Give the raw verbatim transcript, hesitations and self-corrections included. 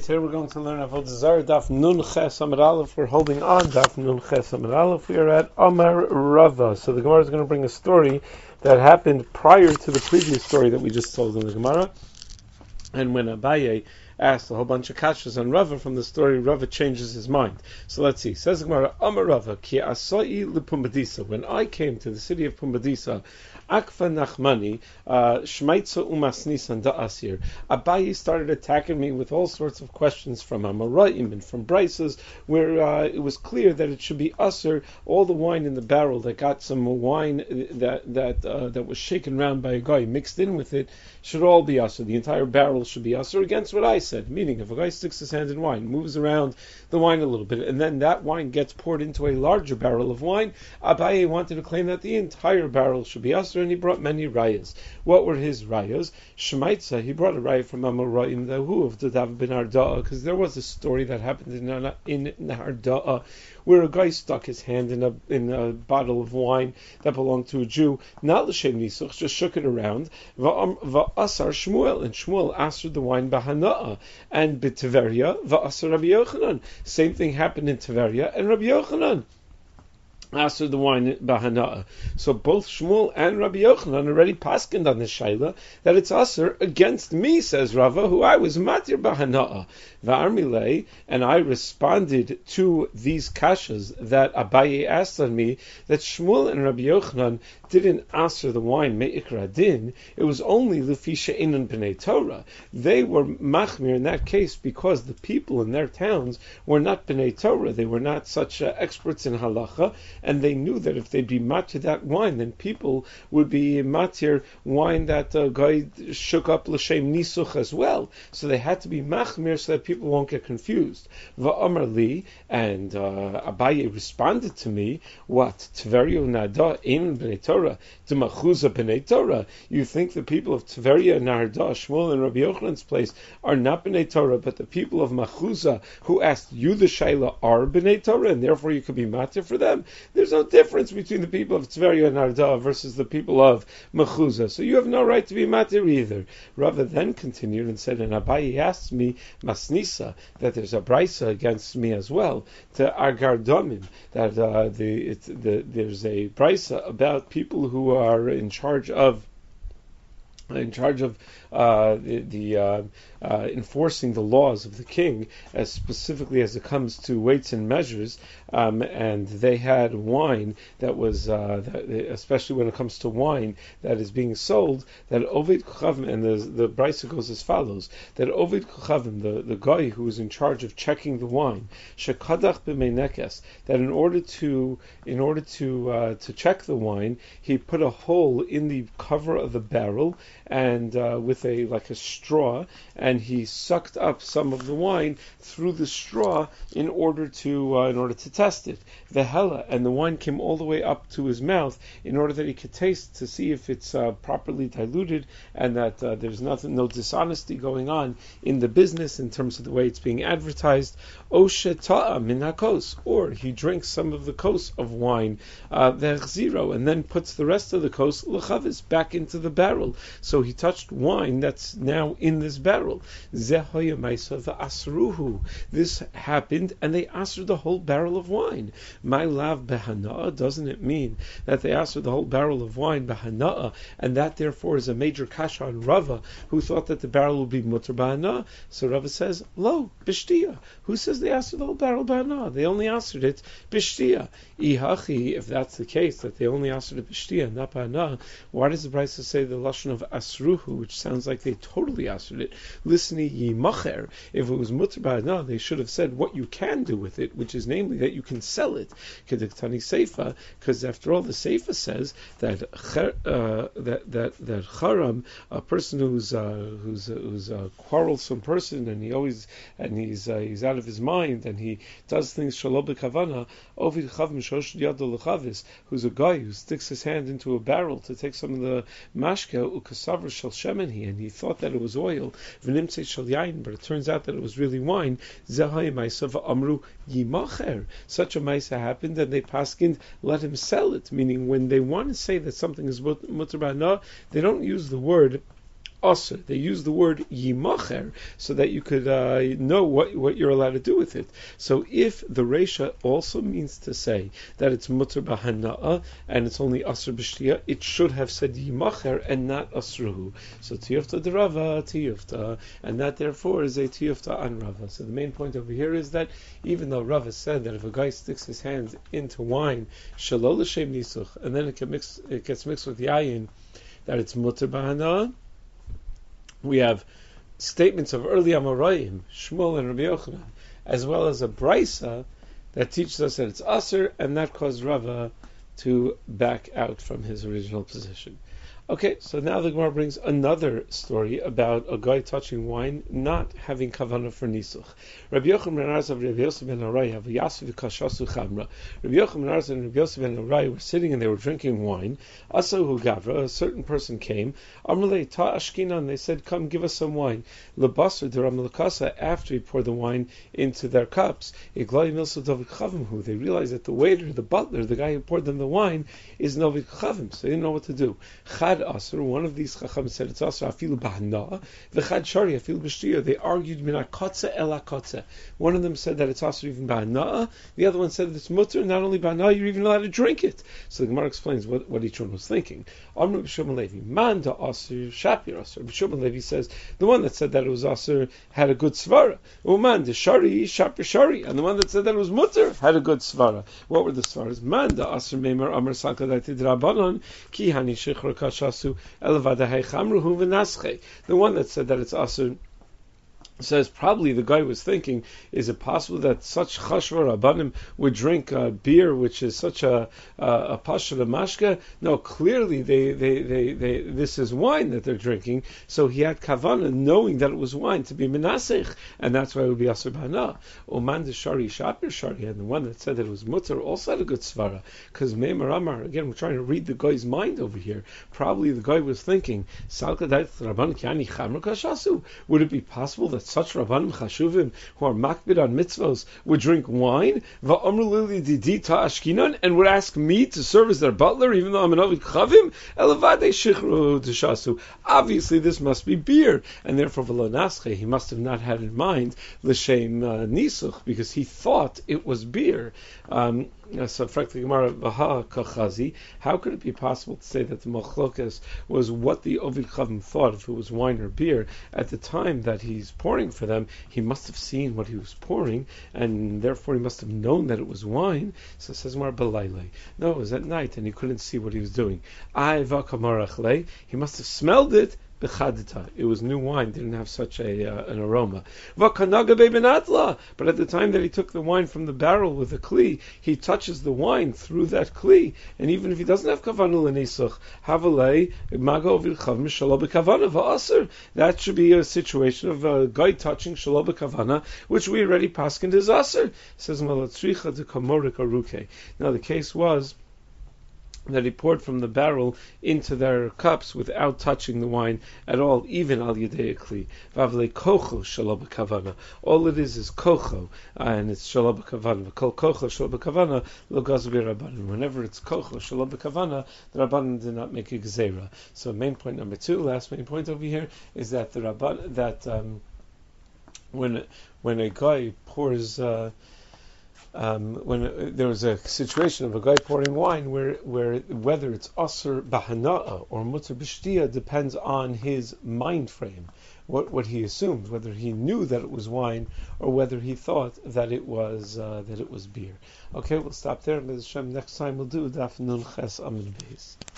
today we're going to learn Avodah Zarah, Daf Nun Ches Amud Aleph. We're holding on Daf Nun Ches Amud Aleph. We are at Amar Rava. So the Gemara is going to bring a story that happened prior to the previous story that we just told in the Gemara. And when Abaye asked a whole bunch of kashas on Rava from the story, Rava changes his mind. So let's see. Says the Gemara, Amar Rava, Ki asai lePumbedisa. When I came to the city of Pumbedisa, Akfa Nachmani, Shmaitza Umasnisan da Asir. Abaye started attacking me with all sorts of questions from Amoraim and from Brises, where uh, it was clear that it should be Asir, all the wine in the barrel that got some wine that that uh, that was shaken around by a guy mixed in with it, should all be Asir. The entire barrel should be Asir against what I said. Meaning, if a guy sticks his hand in wine, moves around the wine a little bit, and then that wine gets poured into a larger barrel of wine, Abaye wanted to claim that the entire barrel should be Asir, and he brought many rayas. What were his rayas? Shemaitza, he brought a raya from Amoraim, the who of the Dav ben Arda'a, because there was a story that happened in in Arda'a where a guy stuck his hand in a in a bottle of wine that belonged to a Jew, not l'shem nisuch, just shook it around. Va'asar Shmuel, and Shmuel assered the wine bahana'a, and b'Tiveria va'asar Rabbi Yochanan. Same thing happened in Tiveria, and Rabbi Yochanan assered the wine bahana'a. So both Shmuel and Rabbi Yochanan already paskined on this shaila that it's aser against me, says Rava, who I was matir bahana'a. Va'armilei, and I responded to these kashas that Abaye asked on me, that Shmuel and Rabbi Yochanan didn't aser the wine me'ikra din. It was only lefi she'enan b'nei Torah. They were machmir in that case because the people in their towns were not b'nei Torah. They were not such uh, experts in halacha, and they knew that if they'd be matir that wine, then people would be matir wine that uh, guy shook up l'shem nisuch as well. So they had to be machmir so that people won't get confused. Va'amar li, and uh, Abaye responded to me, what? Tveria nada ein b'nei Torah, d'machuza b'nei Torah. You think the people of Tveria and Narda, Shmuel and Rabbi Yochanan's place, are not b'nei Torah, but the people of Machuza who asked you the shaila are b'nei Torah, and therefore you could be matir for them? There's no difference between the people of Tveria and Narda versus the people of Machuza, so you have no right to be matir either. Rava then continued and said, and Abaye asked me, Masnisa, that there's a brisa against me as well, to Agar Domim, that uh, the, it's, the there's a brisa about people who are in charge of in charge of uh, the, the uh, uh, enforcing the laws of the king, as specifically as it comes to weights and measures, um, and they had wine that was, uh, that, especially when it comes to wine that is being sold, that Ovid Kuchavim, and the the brisa goes as follows, that Ovid Kuchavim, the, the guy who was in charge of checking the wine, Shekadach b'meinekes, that in order to in order to uh, to check the wine, he put a hole in the cover of the barrel, and uh, with a like a straw, and he sucked up some of the wine through the straw in order to uh, in order to test it. Vehela, and the wine came all the way up to his mouth in order that he could taste to see if it's uh, properly diluted and that uh, there's nothing, no dishonesty going on in the business in terms of the way it's being advertised. Osheta'a min hakos, or he drinks some of the kos of wine, uh, zero, and then puts the rest of the kos l'chavis back into the barrel. So he touched wine that's now in this barrel. Zehoya ma'isa v'asruhu. This happened, and they asr the whole barrel of wine. My lav behana'a, doesn't it mean that they asr the whole barrel of wine behana'a, and that therefore is a major kasha on Rava, who thought that the barrel would be mutter behana'a? So Rava says, lo, bishtia. Who says they asr the whole barrel behana'a? They only asred it bishtia. Ihachi, if that's the case, that they only asred it bishtia, not behana'a, why does the Brisa say the lashon of asruhu, which sounds like they totally asred it? Listen, yimacher. If it was mutter behana'a, they should have said what you can do with it, which is namely that you can sell it. Kedektani seifa, because after all, the seifa says that uh, that that that charam, a person who's uh, who's uh, who's a quarrelsome person, and he always and he's uh, he's out of his mind, and he does things shalom b'kavana. Ovid chavim shosh yado lechavis, who's a guy who sticks his hand into a barrel to take some of the mashke ukasavar shel shemen, and he thought that it was oil. V'nimtzei shel yain, but it turns out that it was really wine. Zehai ma'isa v'amru yimacher. Such a ma'isa happened, and they paskind let him sell it. Meaning, when they want to say that something is mutter ba'ana, they don't use the word usher. They use the word yimacher so that you could uh, know what, what you're allowed to do with it. So if the Reisha also means to say that it's mutter b'hana'ah and it's only asr b'shtiya, it should have said yimacher and not asruhu. So tiyufta de Rava, tiyufta, and that therefore is a tiyufta on Rava. So the main point over here is that even though Rava said that if a guy sticks his hands into wine, shalol l'shem nisuch, and then it, can mix, it gets mixed with yayin, that it's mutter b'hana'ah, we have statements of early Amoraim, Shmuel and Rabbi Yochanan, as well as a brisa that teaches us that it's aser, and that caused Rava to back out from his original position. Okay, so now the Gemara brings another story about a guy touching wine, not having kavanah for nisuch. Rabbi Yochanan ben Arza and Rabbi Yosef ben Arai have Yasu v'kashasu chamra. Rabbi Yochanan ben Arza and Rabbi Yosef ben Arai were sitting and they were drinking wine. Asahu gavra, a certain person came. Amrlei ta ashkinan, they said, come give us some wine. Lebasar deram lekasa, after he poured the wine into their cups. Iglai milsa dovik chavimhu, they realized that the waiter, the butler, the guy who poured them the wine, is novik chavim, so they didn't know what to do. Asr, one of these chacham said it's asr afilu b'hana, v'chad shari afilu b'shtiya. They argued min akotze el akotze. One of them said that it's asr even b'hana. The other one said that it's mutter. Not only b'hana, you're even allowed to drink it. So the Gemara explains what, what each one was thinking. Amr b'shulman Levi, man da asr shapir asr. B'shulman Levi says the one that said that it was asr had a good svara. Uman da shari shapir shari, and the one that said that it was mutter had a good svara. What were the svaras? Man da asr meimer amr sakadati drabanon ki hani shechra kashasu. The one that said that it's asur says probably the guy was thinking, is it possible that such chashva rabbanim would drink uh, beer, which is such a uh, a pasha mashka? No, clearly they, they, they, they this is wine that they're drinking. So he had kavana, knowing that it was wine, to be menasech, and that's why it would be asur b'hana. Oman de shari shapir shari, and the one that said that it was mutter also had a good svara, because meimar amar, again we're trying to read the guy's mind over here. Probably the guy was thinking, salkadait rabban kiani chamra kashasu. Would it be possible that such Rabbanim Chashuvim who are makbid on mitzvos would drink wine, and would ask me to serve as their butler, even though I'm an Ovid Chavim? Obviously, this must be beer, and therefore Velonasche, he must have not had in mind l'shem uh, nisuch, because he thought it was beer. Um, So, frankly, Gemara Baha Kachazi, how could it be possible to say that the machlokas was what the Ovid Chavim thought, if it was wine or beer? At the time that he's pouring for them, he must have seen what he was pouring, and therefore he must have known that it was wine. So it says Gemara Balayle. No, it was at night, and he couldn't see what he was doing. Aiva Kamarachle, he must have smelled it. It was new wine, didn't have such a uh, an aroma. But at the time that he took the wine from the barrel with the kli, he touches the wine through that kli, and even if he doesn't have kavanu l'nisuch, havalei mago vilchavim shalo b'kavana va'aser. That should be a situation of a guy touching shalo b'kavana, which we already paskined as aser. Says malatzricha de kamorik aruke. Now the case was that he poured from the barrel into their cups without touching the wine at all, even al yedei kli. Vavle kocho shelo b'kavana. All it is is kocho, uh, and it's shelo b'kavana. Kol kocho shelo b'kavana lo gaz b'rabbanan. Whenever it's kocho shelo b'kavana, the rabbanan did not make a gzeira. So main point number two, last main point over here, is that the rabban that um, when when a guy pours. Uh, Um, when uh, there was a situation of a guy pouring wine, where where whether it's aser b'hana'a or mutter b'shtiya depends on his mind frame, what what he assumed, whether he knew that it was wine or whether he thought that it was uh, that it was beer. Okay, we'll stop there. Next time we'll do Daf Nun Ches Amud Beis.